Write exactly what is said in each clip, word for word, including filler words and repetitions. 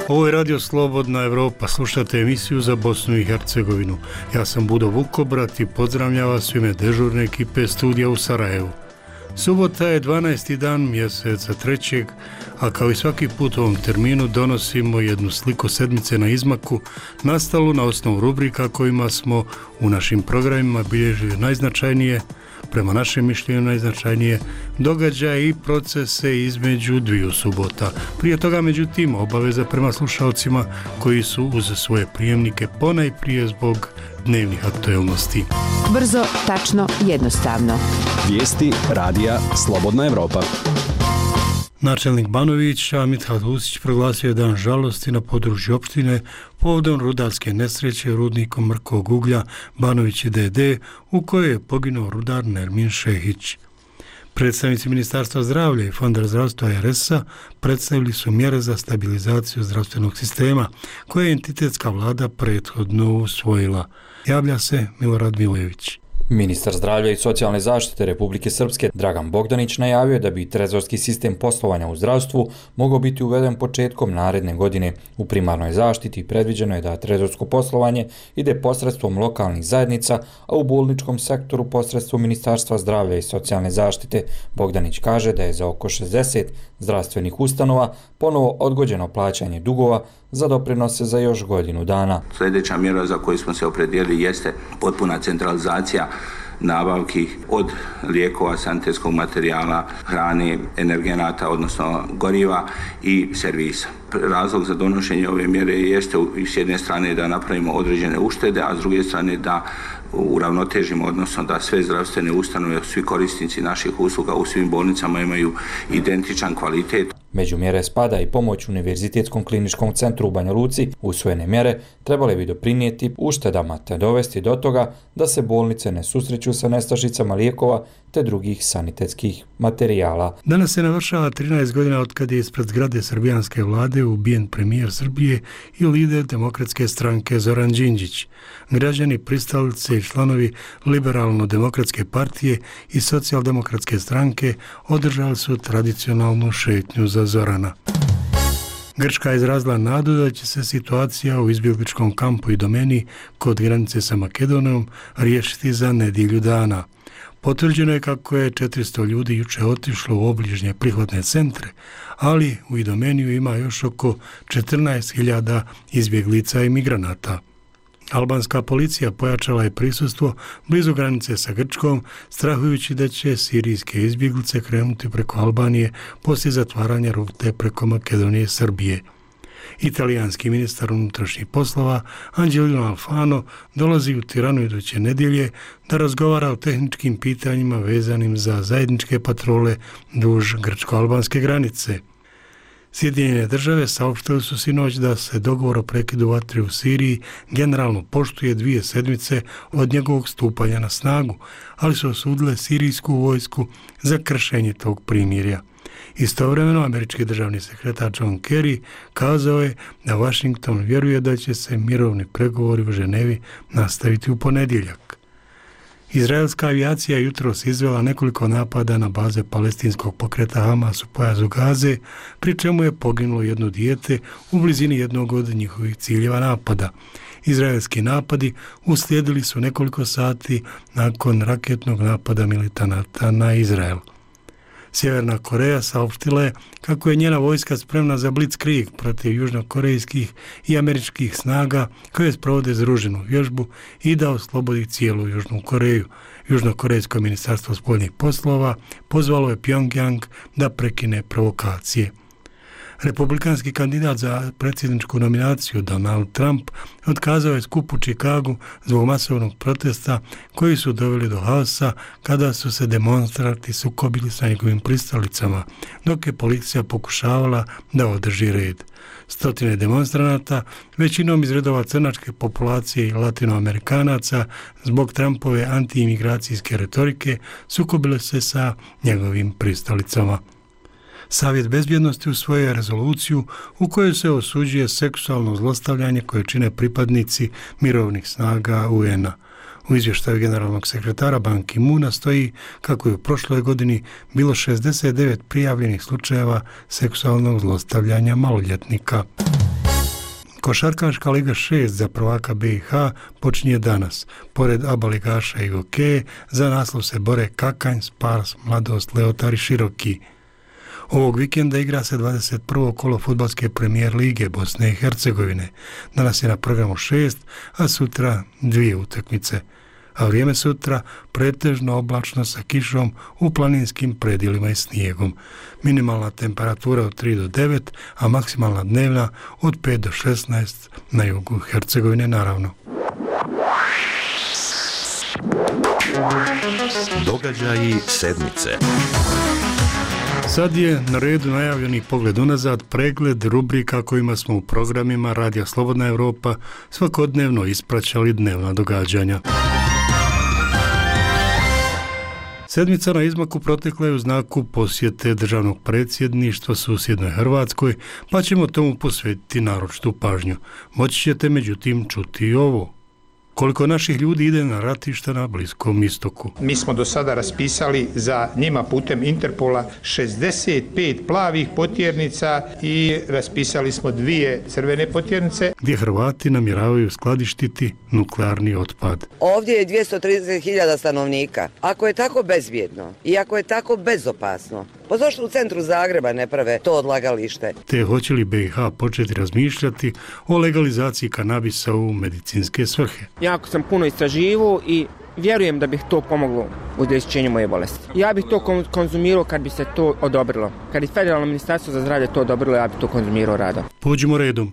Ovo je Radio Slobodna Evropa, slušate emisiju za Bosnu i Hercegovinu. Ja sam Budo Vukobrat i pozdravljam vas u ime dežurne ekipe studija u Sarajevu. Subota je dvanaesti dan mjeseca trećeg, a kao i svaki put u ovom terminu donosimo jednu sliku sedmice na izmaku, nastalu na osnovu rubrika kojima smo u našim programima bilježili najznačajnije, prema našem mišljenju najznačajnije događaje i procese između dviju subota. Prije toga, međutim, obaveza prema slušalcima koji su uz svoje prijemnike ponajprije zbog dnevnih aktuelnosti. Brzo, tačno, jednostavno. Vijesti radija Slobodna Evropa. Načelnik Banovića Mithat Husić proglasio je dan žalosti na području opštine povodom rudarske nesreće rudnikom mrkog uglja Banovići D D u kojoj je poginuo rudar Nermin Šehić. Predstavnici Ministarstva zdravlja i Fonda zdravstva R S-a predstavili su mjere za stabilizaciju zdravstvenog sistema koje je entitetska vlada prethodno usvojila. Javlja se Milorad Milojević. Ministar zdravlja i socijalne zaštite Republike Srpske Dragan Bogdanić najavio je da bi trezorski sistem poslovanja u zdravstvu mogao biti uveden početkom naredne godine. U primarnoj zaštiti predviđeno je da trezorsko poslovanje ide posredstvom lokalnih zajednica, a u bolničkom sektoru posredstvom Ministarstva zdravlja i socijalne zaštite. Bogdanić kaže da je za oko šezdeset zdravstvenih ustanova ponovo odgođeno plaćanje dugova za doprinose za još godinu dana. Sljedeća mjera za koju smo se opredijelili jeste potpuna centralizacija nabavki od lijekova, sanitetskog materijala, hrane, energenata, odnosno goriva i servisa. Razlog za donošenje ove mjere jeste s jedne strane da napravimo određene uštede, a s druge strane da uravnotežimo, odnosno da sve zdravstvene ustanove, svi korisnici naših usluga u svim bolnicama imaju identičan kvalitet. Među mjere spada i pomoć Univerzitetskom kliničkom centru u Banja Luci. Usvojene mjere trebale bi doprinijeti uštedama te dovesti do toga da se bolnice ne susreću sa nestašicama lijekova te drugih sanitetskih materijala. Danas se navršava trinaest godina od kad je ispred zgrade srbijanske vlade ubijen premijer Srbije i lider Demokratske stranke Zoran Đinđić. Građani pristalice i članovi Liberalno-demokratske partije i Socijaldemokratske stranke održali su tradicionalnu šetnju za Zorana. Grčka je izrazila nadu da će se situacija u izbjegličkom kampu i domeni kod granice sa Makedonijom riješiti za nedjelju dana. Potvrđeno je kako je četiristo ljudi juče otišlo u obližnje prihvatne centre, ali u Idomeniju ima još oko četrnaest hiljada izbjeglica i migranata. Albanska policija pojačala je prisustvo blizu granice sa Grčkom, strahujući da će sirijske izbjeglice krenuti preko Albanije poslije zatvaranja rute preko Makedonije i Srbije. Italijanski ministar unutrašnjih poslova Angelino Alfano dolazi u Tiranu iduće nedjelje da razgovara o tehničkim pitanjima vezanim za zajedničke patrole duž grčko-albanske granice. Sjedinjene države saopštili su sinoć da se dogovor o prekidu vatre u Siriji generalno poštuje dvije sedmice od njegovog stupanja na snagu, ali su osudile sirijsku vojsku za kršenje tog primirja. Istovremeno, američki državni sekretar John Kerry kazao je da Washington vjeruje da će se mirovni pregovori u Ženevi nastaviti u ponedjeljak. Izraelska avijacija jutros izvela nekoliko napada na baze palestinskog pokreta Hamas u pojasu Gaze, pri čemu je poginulo jedno dijete u blizini jednog od njihovih ciljeva napada. Izraelski napadi uslijedili su nekoliko sati nakon raketnog napada militanata na Izrael. Sjeverna Koreja saopštila je kako je njena vojska spremna za blitzkrieg protiv južnokorejskih i američkih snaga koje sprovode združenu vježbu i da oslobodi cijelu Južnu Koreju. Južnokorejsko ministarstvo spoljnih poslova pozvalo je Pyongyang da prekine provokacije. Republikanski kandidat za predsjedničku nominaciju Donald Trump otkazao je skup u Čikagu zbog masovnog protesta koji su doveli do haosa kada su se demonstranti sukobili sa njegovim pristalicama, dok je policija pokušavala da održi red. Stotine demonstranata, većinom iz redova crnačke populacije i latinoamerikanaca, zbog Trumpove antiimigracijske retorike sukobile se sa njegovim pristalicama. Savjet bezbjednosti usvojio je rezoluciju u kojoj se osuđuje seksualno zlostavljanje koje čine pripadnici mirovnih snaga U N-a. U izvještaju generalnog sekretara Ban Ki-moona stoji kako je u prošloj godini bilo šezdeset devet prijavljenih slučajeva seksualnog zlostavljanja maloljetnika. Košarkaška Liga šest za prvaka B i H počinje danas. Pored A B A ligaša i Gokeje, za naslov se bore Kakanj, Spars, Mladost, Leotar i Široki. Ovog vikenda igra se dvadeset prvo kolo fudbalske premijer lige Bosne i Hercegovine. Danas je na programu šest, a sutra dvije utakmice. A vrijeme sutra pretežno oblačno sa kišom u planinskim predjelima i snijegom. Minimalna temperatura od tri do devet, a maksimalna dnevna od pet do šesnaest na jugu Hercegovine naravno. Događaji sedmice. Sad je na redu najavljeni pogled unazad, pregled rubrika kojima smo u programima Radija Slobodna Evropa svakodnevno ispraćali dnevna događanja. Sedmica na izmaku protekla je u znaku posjete državnog predsjedništva susjednoj Hrvatskoj, pa ćemo tomu posvetiti naročitu pažnju. Moći ćete međutim čuti i ovo. Koliko naših ljudi ide na ratišta na Bliskom istoku. Mi smo do sada raspisali za njima putem Interpola šezdeset pet plavih potjernica i raspisali smo dvije crvene potjernice. Gdje Hrvati namjeravaju skladištiti nuklearni otpad. Ovdje je dvjesto trideset hiljada stanovnika. Ako je tako bezbjedno i ako je tako bezopasno, pa zašto u centru Zagreba ne prave to odlagalište? Te hoće li B i H početi razmišljati o legalizaciji kanabisa u medicinske svrhe? Jako sam puno istraživao i vjerujem da bih to pomoglo u izlječenju moje bolesti. Ja bih to konzumirao kad bi se to odobrilo. Kad bi Federalno ministarstvo za zdravlje to odobrilo, ja bih to konzumirao rado. Pođimo redom.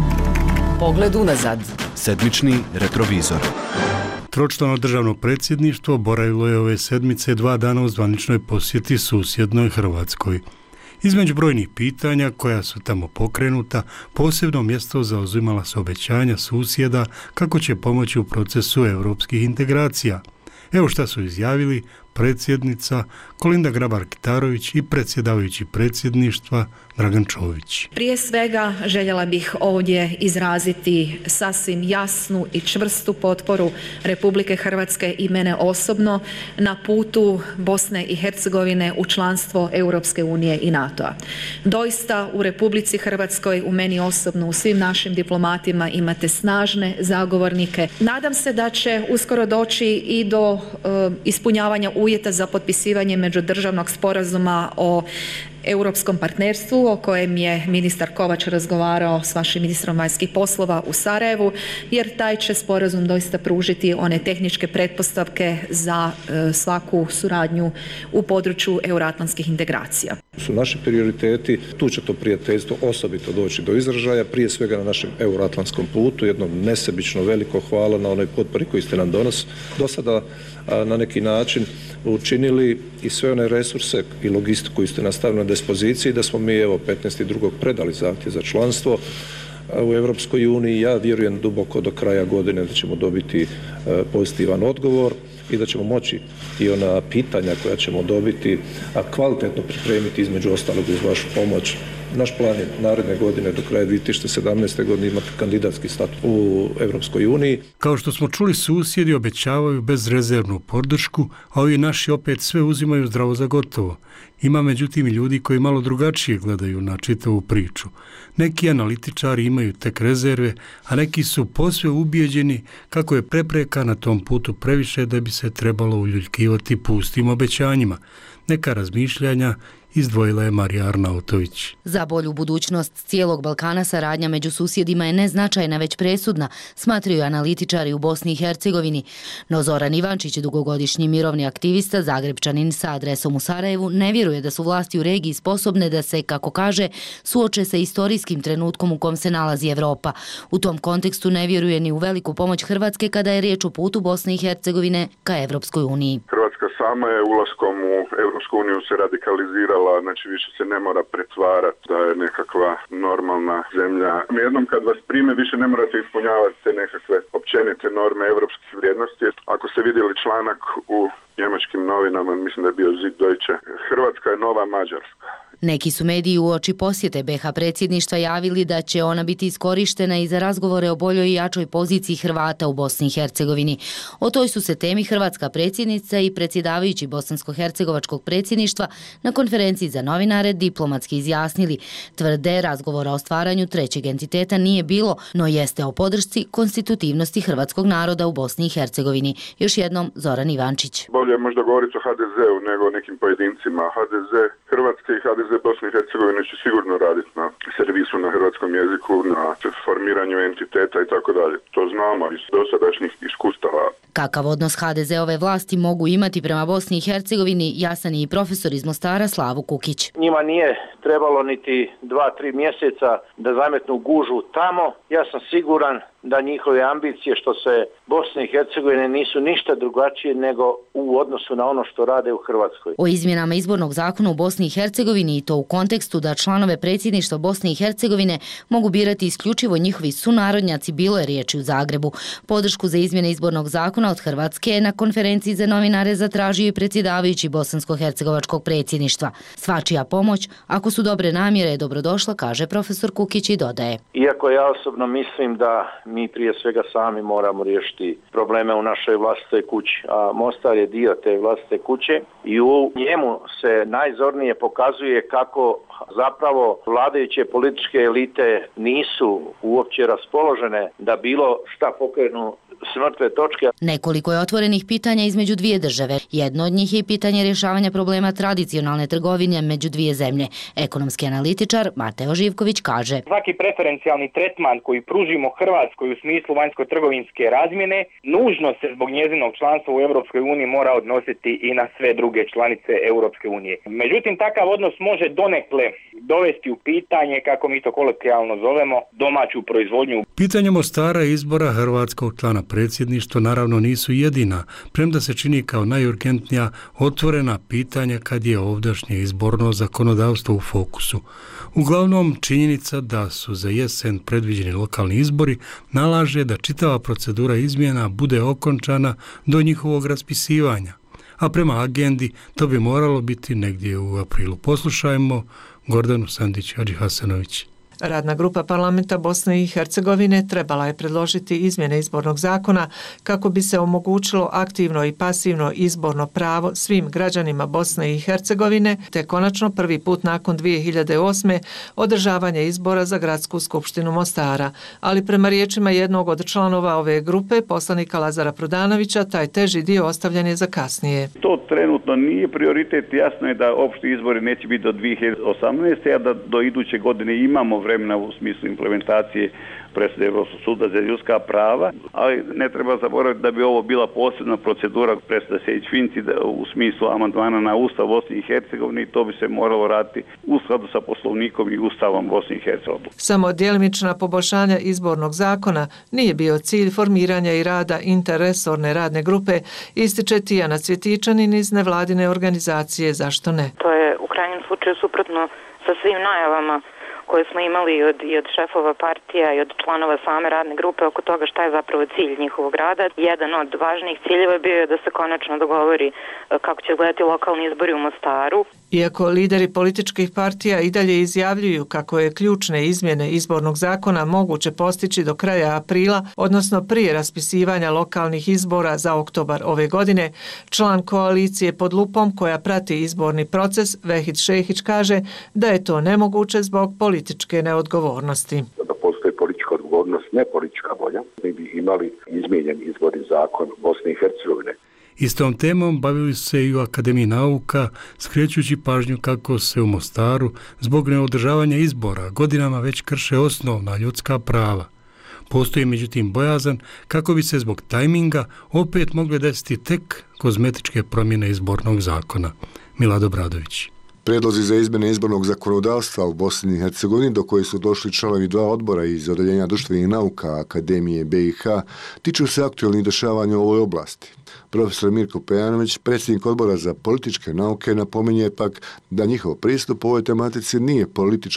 Pogled unazad. Sedmični retrovizor. Tročlano državno predsjedništvo boravilo je ove sedmice dva dana u zvaničnoj posjeti susjednoj Hrvatskoj. Između brojnih pitanja koja su tamo pokrenuta, posebno mjesto zauzimala su obećanja susjeda kako će pomoći u procesu europskih integracija. Evo šta su izjavili predsjednica Kolinda Grabar-Kitarović i predsjedavajući predsjedništva Dragan Čović. Prije svega željela bih ovdje izraziti sasvim jasnu i čvrstu potporu Republike Hrvatske i mene osobno na putu Bosne i Hercegovine u članstvo Europske unije i NATO-a. Doista u Republici Hrvatskoj, u meni osobno, u svim našim diplomatima imate snažne zagovornike. Nadam se da će uskoro doći i do uh, ispunjavanja uvjeta za potpisivanje međudržavnog sporazuma o europskom partnerstvu o kojem je ministar Kovač razgovarao s vašim ministrom vanjskih poslova u Sarajevu, jer taj će sporazum doista pružiti one tehničke pretpostavke za e, svaku suradnju u području euroatlantskih integracija. Su naši prioriteti, tu će to prijateljstvo osobito doći do izražaja, prije svega na našem euroatlantskom putu, jedno nesebično veliko hvala na onoj potpori koju ste nam donos, do sada a, na neki način učinili i sve one resurse i logistiku koju ste nastavili na dispoziciji, da smo mi evo petnaestog drugog predali zahtjev za članstvo u Europskoj uniji. Ja vjerujem duboko do kraja godine da ćemo dobiti pozitivan odgovor i da ćemo moći i ona pitanja koja ćemo dobiti a kvalitetno pripremiti, između ostalog uz vašu pomoć. Naš plan je naredne godine do kraja dvije tisuće sedamnaeste. godine imati kandidatski status u Europskoj uniji. Kao što smo čuli, susjedi obećavaju bezrezervnu podršku, a ovi naši opet sve uzimaju zdravo za gotovo. Ima međutim i ljudi koji malo drugačije gledaju na čitavu priču. Neki analitičari imaju tek rezerve, a neki su posve ubijeđeni kako je prepreka na tom putu previše da bi se trebalo uljuljkivati pustim obećanjima. Neka razmišljanja izdvojila je Marija Arnautović. Za bolju budućnost cijelog Balkana saradnja među susjedima je neznačajna već presudna, smatraju analitičari u Bosni i Hercegovini. No Zoran Ivančić, dugogodišnji mirovni aktivista, Zagrebčanin sa adresom u Sarajevu, ne vjeruje da su vlasti u regiji sposobne da se, kako kaže, suoče sa istorijskim trenutkom u kom se nalazi Evropa. U tom kontekstu ne vjeruje ni u veliku pomoć Hrvatske kada je riječ o putu Bosne i Hercegovine ka Evropskoj uniji. Hrvatska sama je ulaskom u Evropsku uniju se radikalizirala, znači više se ne mora pretvarati da je nekakva normalna zemlja. Jednom kad vas prime više ne morate ispunjavati te nekakve općenite norme evropskih vrijednosti. Ako ste vidjeli članak u njemačkim novinama, mislim da je bio Süddeutsche, Hrvatska je nova Mađarska. Neki su mediji uoči posjete be ha predsjedništva javili da će ona biti iskorištena i za razgovore o boljoj i jačoj poziciji Hrvata u Bosni i Hercegovini. O toj su se temi hrvatska predsjednica i predsjedavajući bosansko-hercegovačkog predsjedništva na konferenciji za novinare diplomatski izjasnili. Tvrde, razgovora o stvaranju trećeg entiteta nije bilo, no jeste o podršci konstitutivnosti hrvatskog naroda u Bosni i Hercegovini. Još jednom Zoran Ivančić. Bolje je možda govoriti o ha de zeu nego o nekim pojedincima. ha de ze Hrvatske i ha de ze Bosne i Hercegovine će sigurno raditi na servisu na hrvatskom jeziku, na formiranju entiteta i tako dalje. To znamo iz dosadašnjih iskustava. Kakav odnos ha de zeove vlasti mogu imati prema Bosni i Hercegovini, jasan je i profesor iz Mostara Slavo Kukić. Njima nije trebalo niti dva, tri mjeseca da zametnu gužu tamo. Ja sam siguran da njihove ambicije što se Bosne i Hercegovine nisu ništa drugačije nego u odnosu na ono što rade u Hrvatskoj. O izmjenama izbornog zakona u Bosni i Hercegovini i to u kontekstu da članove predsjedništva Bosne i Hercegovine mogu birati isključivo njihovi sunarodnjaci bilo je riječi u Zagrebu. Podršku za izmjene izbornog zakona od Hrvatske je na konferenciji za novinare zatražio i predsjedavajući bosansko-hercegovačkog predsjedništva. Svačija pomoć, ako su dobre namjere, je dobrodošla, kaže profesor Kukić i dodaje. Iako ja osobno mislim da mi prije svega sami moramo riješiti probleme u našoj vlastitoj kući, a Mostar je dio te vlastite kuće i u njemu se najzornije pokazuje kako zapravo vladajuće političke elite nisu uopće raspoložene da bilo šta pokrenu s mrtve točke. Nekoliko je otvorenih pitanja između dvije države. Jedno od njih je pitanje rješavanja problema tradicionalne trgovine među dvije zemlje. Ekonomski analitičar Mateo Živković kaže: Svaki preferencijalni tretman koji pružimo Hrvatskoj u smislu vanjsko-trgovinske razmjene, nužno se zbog njezinog članstva u Europskoj uniji mora odnositi i na sve druge članice Europske unije. Međutim, takav odnos može donekle dovesti u pitanje, kako mi to kolokvijalno zovemo, domaću proizvodnju. Pitanje Mostara i izbora hrvatskog člana predsjedništva naravno nisu jedina, premda se čini kao najurgentnija otvorena pitanja kad je ovdašnje izborno zakonodavstvo u fokusu. Uglavnom, činjenica da su za jesen predviđeni lokalni izbori nalaže da čitava procedura izmjena bude okončana do njihovog raspisivanja, a prema agendi to bi moralo biti negdje u aprilu. Poslušajmo Gordanu Sandić-Hadžihasanović. Radna grupa parlamenta Bosne i Hercegovine trebala je predložiti izmjene izbornog zakona kako bi se omogućilo aktivno i pasivno izborno pravo svim građanima Bosne i Hercegovine, te konačno prvi put nakon dvije hiljade osme održavanje izbora za gradsku skupštinu Mostara. Ali prema riječima jednog od članova ove grupe, poslanika Lazara Prodanovića, taj teži dio ostavljen je za kasnije. To trenutno nije prioritet. Jasno je da opšti izbori neće biti do dvije hiljade osamnaeste. a da do iduće godine imamo vremena u smislu implementacije presude Europskog suda za ljudska prava, ali ne treba zaboraviti da bi ovo bila posebna procedura presude Sejdić-Finci u smislu amandmana na Ustav Bosne i Hercegovine i to bi se moralo raditi u skladu sa Poslovnikom i Ustavom Bosne i Hercegovine. Samo djelimična poboljšanja izbornog zakona nije bio cilj formiranja i rada interresorne radne grupe, ističe Tijana Cvjetičanin iz nevladine organizacije Zašto ne? To je u krajnjem slučaju suprotno sa svim najavama koje smo imali i od, i od šefova partija i od članova same radne grupe oko toga šta je zapravo cilj njihovog rada. Jedan od važnijih ciljeva bio je da se konačno dogovori kako će gledati lokalni izbori u Mostaru. Iako lideri političkih partija i dalje izjavljuju kako je ključne izmjene izbornog zakona moguće postići do kraja aprila, odnosno prije raspisivanja lokalnih izbora za oktobar ove godine, član koalicije Pod lupom koja prati izborni proces, Vehid Šehić, kaže da je to nemoguće zbog političke neodgovornosti. Da postoji politička odgovornost, ne politička volja, mi bi imali izmijenjen izborni zakon Bosne i Hercegovine. Istom temom bavili se i u Akademiji nauka, skrećući pažnju kako se u Mostaru zbog neodržavanja izbora godinama već krše osnovna ljudska prava. Postoji međutim bojazan kako bi se zbog tajminga opet mogle desiti tek kozmetičke promjene izbornog zakona. Milad Bradović. Predlozi za izmjene izbornog zakonodavstva u Bosni i Hercegovini, do koje su došli članovi dva odbora iz Odeljenja društvenih nauka Akademije be i ha, tiču se aktualnih dešavanja u ovoj oblasti. Profesor Mirko Pejanović, predsjednik odbora za političke nauke, napominje pak da njihov pristup ovoj tematici nije politički.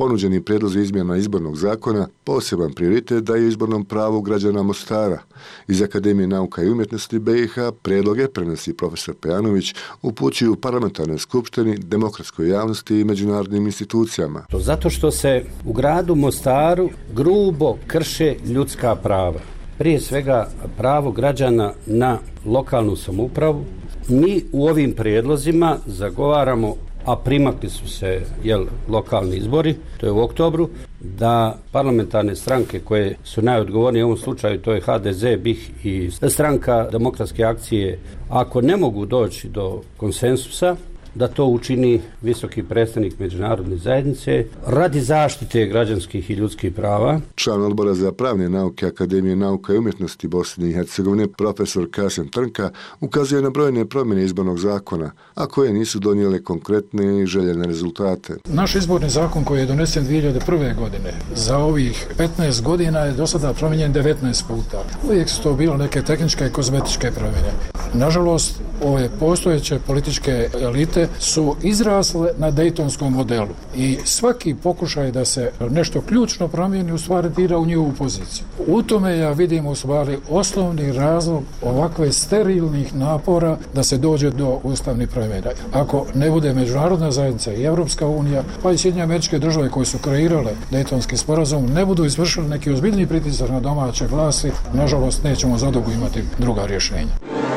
ponuđeni prijedlozi izmjena izbornog zakona poseban prioritet daju izbornom pravu građana Mostara. Iz Akademije nauka i umjetnosti B i H prijedloge, prenosi profesor Pejanović, upućuju parlamentarnoj skupštini, demokratskoj javnosti i međunarodnim institucijama. Zato što se u gradu Mostaru grubo krše ljudska prava. Prije svega pravo građana na lokalnu samoupravu. Mi u ovim prijedlozima zagovaramo, a primakli su se jel, lokalni izbori, to je u oktobru, da parlamentarne stranke koje su najodgovornije u ovom slučaju, to je H D Z, B I H i stranka Demokratske akcije, ako ne mogu doći do konsensusa, da to učini visoki predstavnik međunarodne zajednice radi zaštite građanskih i ljudskih prava. Član odbora za pravne nauke Akademije nauka i umjetnosti Bosne i Hercegovine, profesor Kasem Trnka, ukazuje na brojne promjene izbornog zakona, a koje nisu donijele konkretne i željene rezultate. Naš izborni zakon koji je donesen dvije hiljade prve. godine, za ovih petnaest godina je do sada promijenjen devetnaest puta. Uvijek su to bilo neke tehničke i kozmetičke promjene. Nažalost, ove postojeće političke elite su izrasle na Dejtonskom modelu i svaki pokušaj da se nešto ključno promijeni u stvari dira u njihovu poziciju. U tome ja vidim u stvari osnovni razlog ovakve sterilnih napora da se dođe do ustavnih promjena. Ako ne bude međunarodna zajednica i Evropska unija, pa i Sjedinjene Američke Države koje su kreirale Dejtonski sporazum, ne budu izvršili neki ozbiljni pritisak na domaće vlasti, nažalost nećemo zadugo imati druga rješenja.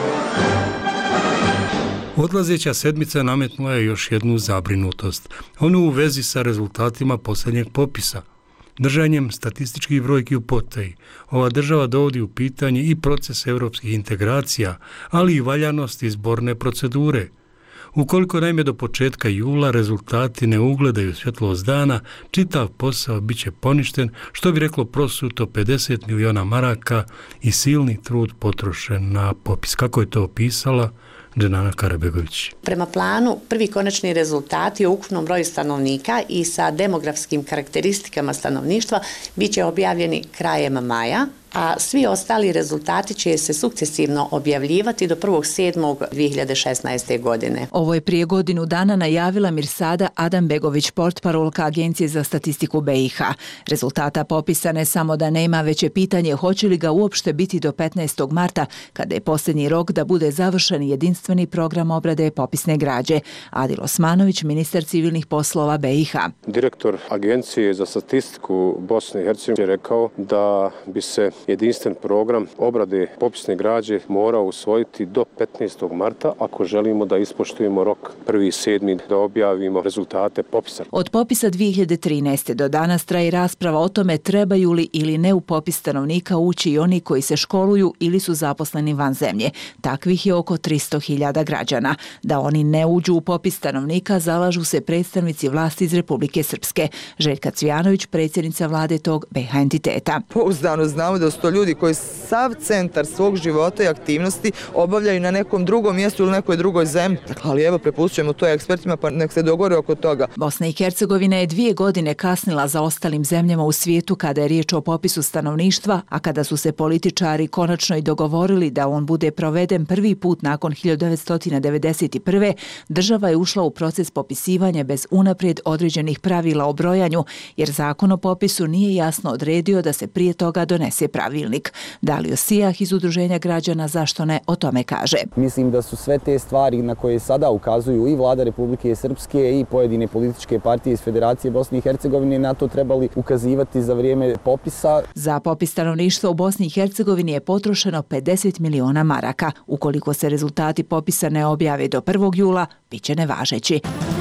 Odlazeća sedmica nametnula je još jednu zabrinutost, onu u vezi sa rezultatima posljednjeg popisa. Držanjem statističkih brojki u potaji, ova država dovodi u pitanje i proces europskih integracija, ali i valjanost izborne procedure. Ukoliko naime do početka jula rezultati ne ugledaju svjetlost dana, čitav posao bit će poništen, što bi reklo prosuto pedeset miliona maraka i silni trud potrošen na popis. Kako je to opisala Dženana Karabegović? Prema planu, prvi konačni rezultati o ukupnom broju stanovnika i sa demografskim karakteristikama stanovništva bit će objavljeni krajem maja, a svi ostali rezultati će se sukcesivno objavljivati do prvog sedmog dvije hiljade šesnaeste. godine. Ovo je prije godinu dana najavila Mirsada Adambegović, portparolka Agencije za statistiku B i H. Rezultata popisa ne samo da nema, već je pitanje hoće li ga uopšte biti do petnaestog marta, kada je posljednji rok da bude završen jedinstveni program obrade popisne građe. Adil Osmanović, ministar civilnih poslova B i H. Direktor Agencije za statistiku Bosne i Hercegovine je rekao da bi se jedinstven program obrade popisne građe mora usvojiti do petnaestog marta ako želimo da ispoštujemo rok prvi sedmi da objavimo rezultate popisa. Od popisa dvije hiljade trinaeste. do danas traje rasprava o tome trebaju li ili ne u popis stanovnika ući i oni koji se školuju ili su zaposleni van zemlje. Takvih je oko tristo hiljada građana. Da oni ne uđu u popis stanovnika zalažu se predstavnici vlasti iz Republike Srpske. Željka Cvijanović, predsjednica vlade tog B i H entiteta. Pouzdano znamo da su to ljudi koji sav centar svog života i aktivnosti obavljaju na nekom drugom mjestu ili nekoj drugoj zemlji. Dakle, ali evo, prepušćujemo to ekspertima pa nek se dogovore oko toga. Bosna i Hercegovina je dvije godine kasnila za ostalim zemljama u svijetu kada je riječ o popisu stanovništva, a kada su se političari konačno i dogovorili da on bude proveden prvi put nakon hiljadu devetsto devedeset prve. država je ušla u proces popisivanja bez unaprijed određenih pravila o brojanju, jer zakon o popisu nije jasno odredio da se prije toga donese pravilnik. Dalio Sijah iz Udruženja građana Zašto ne o tome kaže. Mislim da su sve te stvari na koje sada ukazuju i vlada Republike Srpske i pojedine političke partije iz Federacije Bosne i Hercegovine na to trebali ukazivati za vrijeme popisa. Za popis stanovništva u Bosni i Hercegovini je potrošeno pedeset miliona maraka. Ukoliko se rezultati popisa ne objave do prvog jula, bit će nevažeći.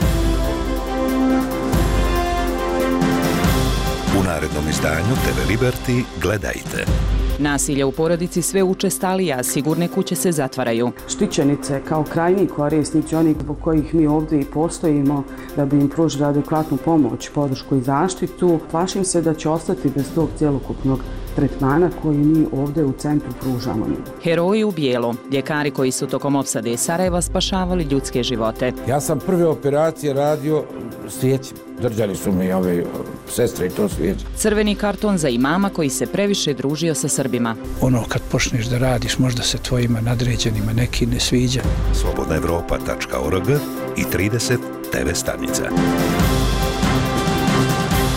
U narednom izdanju T V Liberty gledajte. Nasilje u porodici sve učestalija, sigurne kuće se zatvaraju. Štićenice kao krajnji korisnici, oni zbog kojih mi ovdje i postojimo, da bi im pružili adekvatnu pomoć, podršku i zaštitu, plašim se da će ostati bez tog cjelokupnog tretmana koji mi ovdje u centru pružamo. Heroji u bijelo, ljekari koji su tokom opsade Sarajeva spašavali ljudske živote. Ja sam prve operacije radio svijećem. Držali su mi ove sestre i to svijeće. Crveni karton za imama koji se previše družio sa Srbima. Ono kad počneš da radiš, možda se tvojima nadređenima neki ne sviđa. slobodna evropa tačka org i trideset T V stanica.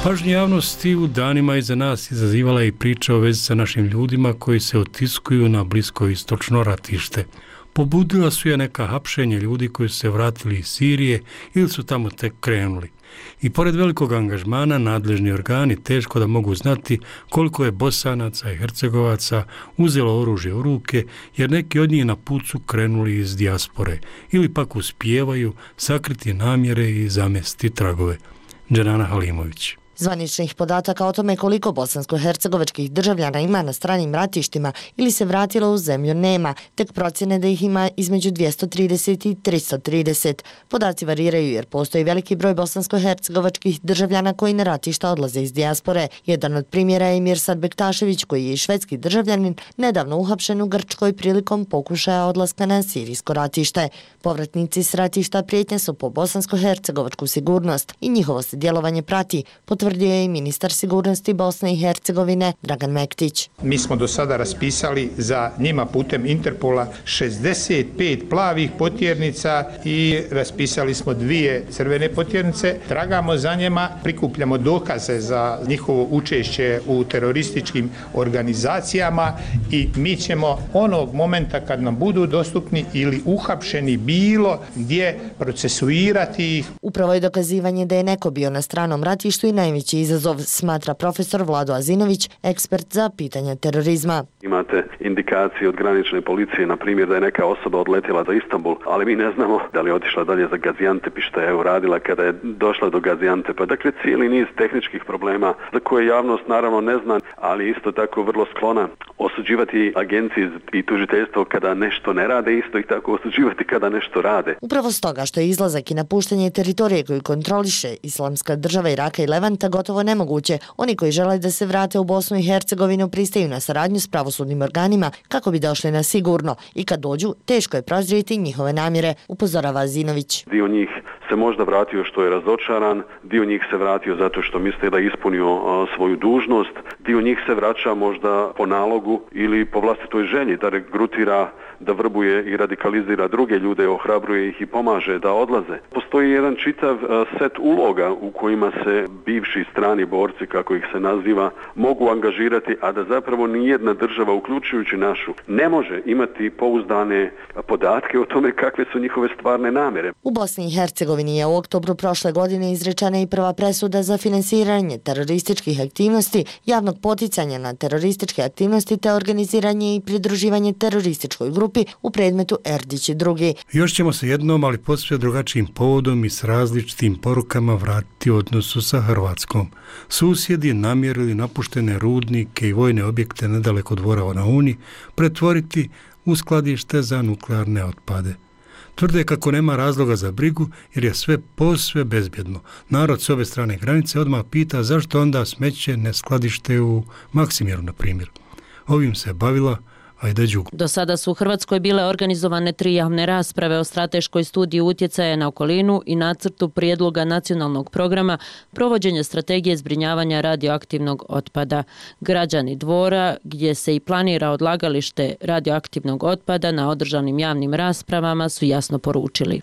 Pažnju javnosti u danima iza nas izazivala je i priča o vezi sa našim ljudima koji se otiskuju na blisko istočno ratište. Pobudila su je neka hapšenja ljudi koji su se vratili iz Sirije ili su tamo tek krenuli. I pored velikog angažmana nadležni organi teško da mogu znati koliko je Bosanaca i Hercegovaca uzelo oružje u ruke, jer neki od njih na put su krenuli iz dijaspore ili pak uspijevaju sakriti namjere i zamesti tragove. Dženana Halimović. Zvaničnih podataka o tome koliko bosansko-hercegovačkih državljana ima na stranim ratištima ili se vratilo u zemlju nema, tek procjene da ih ima između dvjesto trideset i tristo trideset. Podaci variraju jer postoji veliki broj bosansko-hercegovačkih državljana koji na ratišta odlaze iz dijaspore. Jedan od primjera je Mirsad Bektašević, koji je švedski državljanin, nedavno uhapšen u Grčkoj prilikom pokušaja odlaska na sirijsko ratište. Povratnici s ratišta prijetnje su po bosansko-hercegovačku sigurnost i njihovo se djelovanje prati, potvrdio je i ministar sigurnosti Bosne i Hercegovine Dragan Mektić. Mi smo do sada raspisali za njima putem Interpola šezdeset pet plavih potjernica i raspisali smo dvije crvene potjernice. Tragamo za njima, prikupljamo dokaze za njihovo učešće u terorističkim organizacijama i mi ćemo onog momenta kad nam budu dostupni ili uhapšeni bilo gdje procesuirati ih. Upravo je dokazivanje da je neko bio na stranom ratištu i najveći izazov, smatra profesor Vlado Azinović, ekspert za pitanja terorizma. Imate indikacije od granične policije, na primjer da je neka osoba odletjela za Istanbul, ali mi ne znamo da li je otišla dalje za Gaziantep i šta je uradila kada je došla do Gaziantepa. Dakle, cijeli niz tehničkih problema za koje javnost naravno ne zna, ali isto tako vrlo sklona osuđivati agencije i tužiteljstvo kada nešto ne rade, isto ih tako osuđivati kada nešto rade. Upravo stoga što je izlazak i napuštanje teritorije koju kontroliše Islamska država Iraka i Levanta gotovo nemoguće. Oni koji žele da se vrate u Bosnu i Hercegovinu pristaju na saradnju s pravosudnim organima kako bi došli na sigurno i kad dođu teško je prozrijeti njihove namjere, upozorava Azinović. Dio njih se možda vratio što je razočaran, dio njih se vratio zato što misle da je ispunio a, svoju dužnost, dio njih se vraća možda po nalogu ili po vlastitoj želji da regrutira, da vrbuje i radikalizira druge ljude, ohrabruje ih i pomaže da odlaze. Postoji jedan čitav a, set uloga u kojima se bivši strani borci, kako ih se naziva, mogu angažirati, a da zapravo nijedna država, uključujući našu, ne može imati pouzdane podatke o tome kakve su njihove stvarne namjere. U Bosni i Hercegovini je u oktobru prošle godine izrečena i prva presuda za finansiranje terorističkih aktivnosti, javnog poticanja na terorističke aktivnosti te organiziranje i pridruživanje terorističkoj grupi u predmetu Erdić i drugi. Još ćemo se jednom, ali posve drugačijim povodom i s različitim porukama vratiti u odnosu sa Hrvatskom. Susjedi namjerili napuštene rudnike i vojne objekte nedaleko dvora na Uni pretvoriti u skladište za nuklearne otpade. Tvrde kako nema razloga za brigu jer je sve posve bezbjedno. Narod s obje strane granice odmah pita zašto onda smeće ne skladište u Maksimiru, na primjer. Ovim se bavila Ajda Đugo. Do sada su u Hrvatskoj bile organizovane tri javne rasprave o strateškoj studiji utjecaja na okolinu i nacrtu prijedloga nacionalnog programa provođenja strategije zbrinjavanja radioaktivnog otpada. Građani Dvora, gdje se i planira odlagalište radioaktivnog otpada, na održanim javnim raspravama su jasno poručili.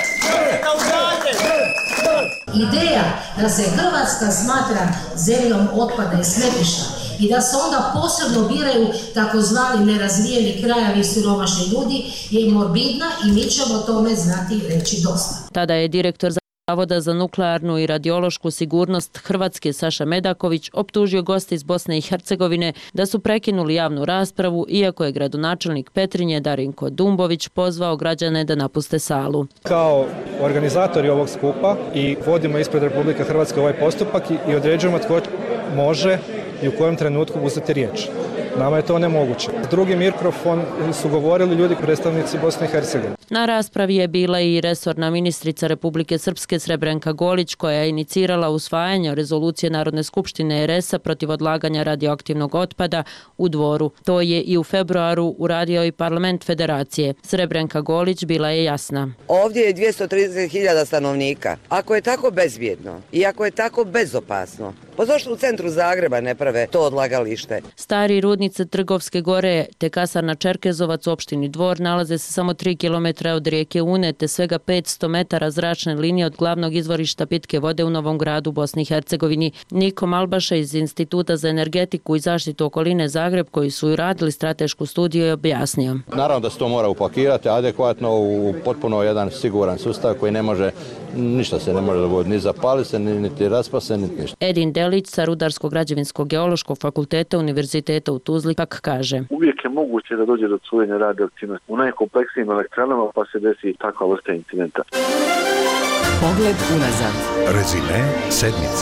Ideja da se Hrvatska smatra zemljom otpada i smetlišta i da se onda posebno biraju takozvani nerazvijeni krajevi i siromašni ljudi je morbidna i mi ćemo o tome znati reći dosta. Tada je direktor Zavoda za nuklearnu i radiološku sigurnost Hrvatske Saša Medaković optužio goste iz Bosne i Hercegovine da su prekinuli javnu raspravu, iako je gradonačelnik Petrinje Darinko Dumbović pozvao građane da napuste salu. Kao organizatori ovog skupa i vodimo ispred Republike Hrvatske ovaj postupak i određujemo tko može i u kojem trenutku uzeti riječ. Nama je to nemoguće. Drugi mikrofon su govorili ljudi predstavnici Bosne i Hercegovine. Na raspravi je bila i resorna ministrica Republike Srpske Srebrenka Golić, koja je inicirala usvajanje rezolucije Narodne skupštine er es a protiv odlaganja radioaktivnog otpada u Dvoru. To je i u februaru uradio i parlament federacije. Srebrenka Golić bila je jasna. Ovdje je dvjesto trideset hiljada stanovnika. Ako je tako bezbjedno i ako je tako bezopasno, pa zašto u centru Zagreba ne prave to odlagalište? Stari rudnice Trgovske gore te kasarna Čerkezovac u opštini Dvor nalaze se samo tri kilometra kilometara od rijeke Une te svega petsto metara zračne linije od glavnog izvorišta pitke vode u Novom Gradu u Bosni i Hercegovini. Niko Malbaša iz Instituta za energetiku i zaštitu okoline Zagreb, koji su radili stratešku studiju, je objasnio. Naravno da se to mora upakirati adekvatno u potpuno jedan siguran sustav koji ne može, ništa se ne može dogoditi, ni zapali se, niti raspa se, niti ništa. Edin Delić sa Rudarsko-građevinskog geološkog fakulteta Univerziteta u Tuzli pak kaže: Uvijek je moguće da dođe do curenja radioaktivnosti u najkompleksnijim elektranama, pa se desi takva vrsta incidenta. Pogled unazad. Rezime sedmice.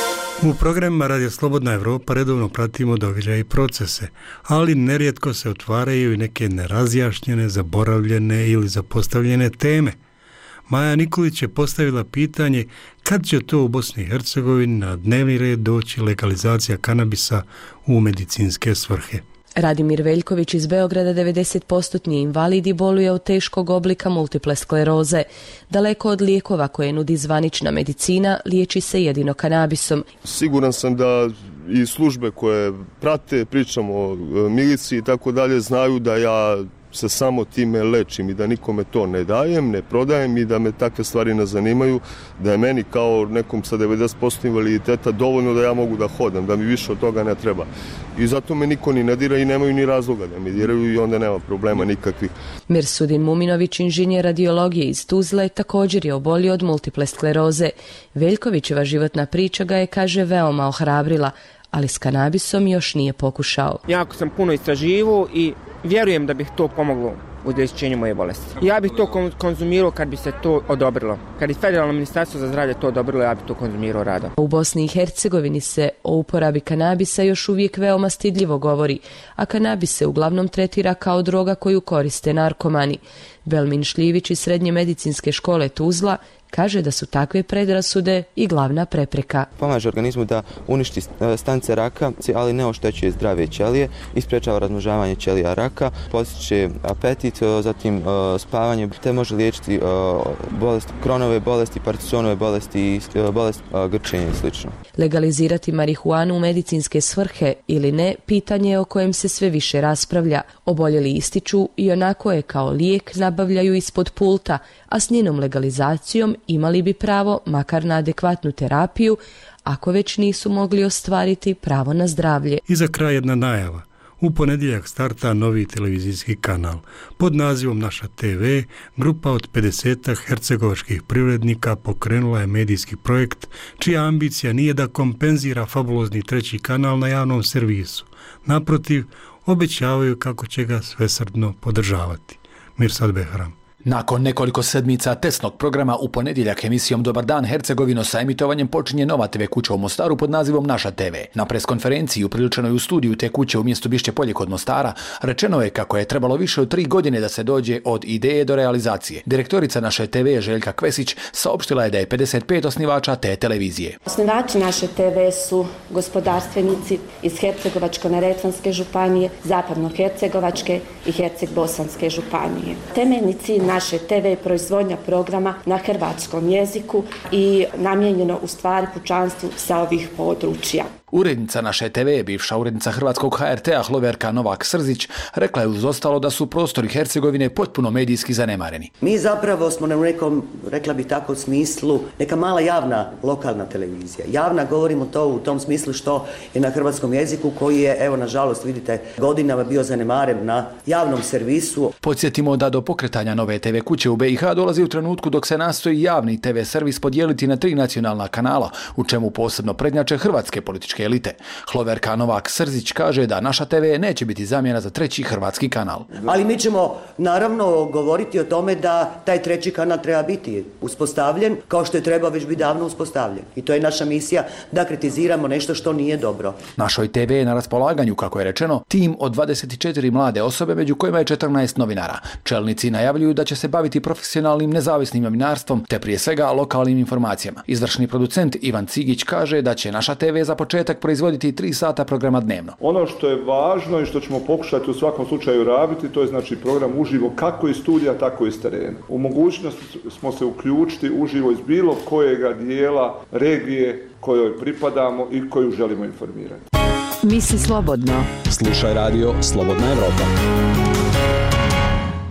U programima Radio Slobodna Evropa redovno pratimo događaje i procese, ali nerijetko se otvaraju i neke nerazjašnjene, zaboravljene ili zapostavljene teme. Maja Nikolić je postavila pitanje kad će to u Bosni i Hercegovini na dnevni red doći legalizacija kanabisa u medicinske svrhe. Radimir Veljković iz Beograda, devedeset posto invalid i boluje od teškog oblika multiple skleroze. Daleko od lijekova koje nudi zvanična medicina, liječi se jedino kanabisom. Siguran sam da i službe koje prate, pričamo o miliciji i tako dalje, znaju da ja se samo time lečim i da nikome to ne dajem, ne prodajem i da me takve stvari ne zanimaju, da je meni kao nekom sa devedeset posto invaliditeta dovoljno da ja mogu da hodam, da mi više od toga ne treba. I zato me niko ni ne dira i nemaju ni razloga da me diraju i onda nema problema nikakvih. Mirsudin Muminović, inženjer radiologije iz Tuzle, također je obolio od multiple skleroze. Veljkovićeva životna priča ga je, kaže, veoma ohrabrila, ali s kanabisom još nije pokušao. Jako sam puno istraživao i vjerujem da bih to pomoglo u liječenju moje bolesti. Ja bih to konzumirao kad bi se to odobrilo. Kad bi Federalno ministarstvo za zdravlje to odobrilo, ja bih to konzumirao rado. U Bosni i Hercegovini se o uporabi kanabisa još uvijek veoma stidljivo govori, a kanabis se uglavnom tretira kao droga koju koriste narkomani. Belmin Šljivić iz Srednje medicinske škole Tuzla kaže da su takve predrasude i glavna prepreka. Pomaže organizmu da uništi stanice raka, ali ne oštećuje zdrave ćelije, isprečava razmnožavanje ćelija raka, postiče apetit, zatim spavanje, te može liječiti bolesti, Kronove bolesti, Parkinsonove bolesti, bolest grčenja i sl. Legalizirati marihuanu u medicinske svrhe ili ne, pitanje je o kojem se sve više raspravlja. Oboljeli ističu i onako je kao lijek nabavljaju ispod pulta, a s njenom legalizacijom imali bi pravo makar na adekvatnu terapiju, ako već nisu mogli ostvariti pravo na zdravlje. I za kraj jedna najava. U ponedjeljak starta novi televizijski kanal. Pod nazivom Naša te ve, grupa od pedesetak hercegovačkih privrednika pokrenula je medijski projekt čija ambicija nije da kompenzira fabulozni treći kanal na javnom servisu. Naprotiv, obećavaju kako će ga svesrdno podržavati. Mirsad Behram. Nakon nekoliko sedmica testnog programa u ponedjeljak emisijom Dobar dan Hercegovino sa emitovanjem počinje nova te ve kuća u Mostaru pod nazivom Naša te ve. Na preskonferenciji upriličenoj u studiju te kuće u mjestu Bišće Polje kod Mostara rečeno je kako je trebalo više od tri godine da se dođe od ideje do realizacije. Direktorica Naše te ve Željka Kvesić saopštila je da je pedeset pet osnivača te televizije. Osnivači Naše te ve su gospodarstvenici iz Hercegovačko-neretvanske županije, Zapadno-hercegovačke i Herceg-bosanske županije. Temeljni cilj Naše te ve je proizvodnja programa na hrvatskom jeziku i namijenjeno u stvari pučanstvu sa ovih područja. Urednica Naše te ve, bivša urednica Hrvatskog ha er te a Hloverka Novak-Srzić, rekla je uz ostalo da su prostori Hercegovine potpuno medijski zanemareni. Mi zapravo smo na nekom, rekla bi tako, smislu, neka mala javna lokalna televizija. Javna, govorimo to u tom smislu što je na hrvatskom jeziku koji je, evo nažalost vidite, godinama bio zanemaren na javnom servisu. Podsjetimo da do pokretanja nove te ve kuće u be i ha dolazi u trenutku dok se nastoji javni te ve servis podijeliti na tri nacionalna kanala, u čemu posebno prednjače hrvatske političke elite. Hloverka Novak-Srzić kaže da Naša te ve neće biti zamjena za treći hrvatski kanal. Ali mi ćemo naravno govoriti o tome da taj treći kanal treba biti uspostavljen kao što je trebao već biti davno uspostavljen. I to je naša misija da kritiziramo nešto što nije dobro. Našoj te ve je na raspolaganju, kako je rečeno, tim od dvadeset četiri mlade osobe, među kojima je četrnaest novinara. Čelnici najavljuju da će se baviti profesionalnim nezavisnim novinarstvom te prije svega lokalnim informacijama. Izvršni producent Ivan Cigić kaže da će Naša te ve za početak proizvoditi tri sata programa dnevno. Ono što je važno i što ćemo pokušati u svakom slučaju raditi, to je znači program uživo kako iz studija, tako i iz terena. U mogućnosti smo se uključiti uživo iz bilo kojega dijela regije kojoj pripadamo i koju želimo informirati. Misli slobodno. Slušaj radio Slobodna Evropa.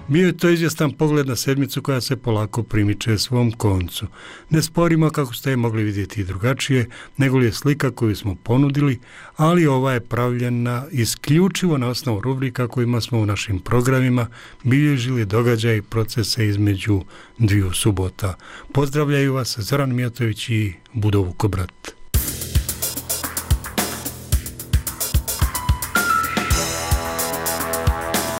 Bio je to izvjestan pogled na sedmicu koja se polako primiče svom koncu. Ne sporimo, kako ste je mogli vidjeti i drugačije, nego li je slika koju smo ponudili, ali ova je pravljena isključivo na osnovu rubrika kojima smo u našim programima bilježili događaje i procese između dviju subota. Pozdravljaju vas Zoran Mijatović i Budo Vukobrat.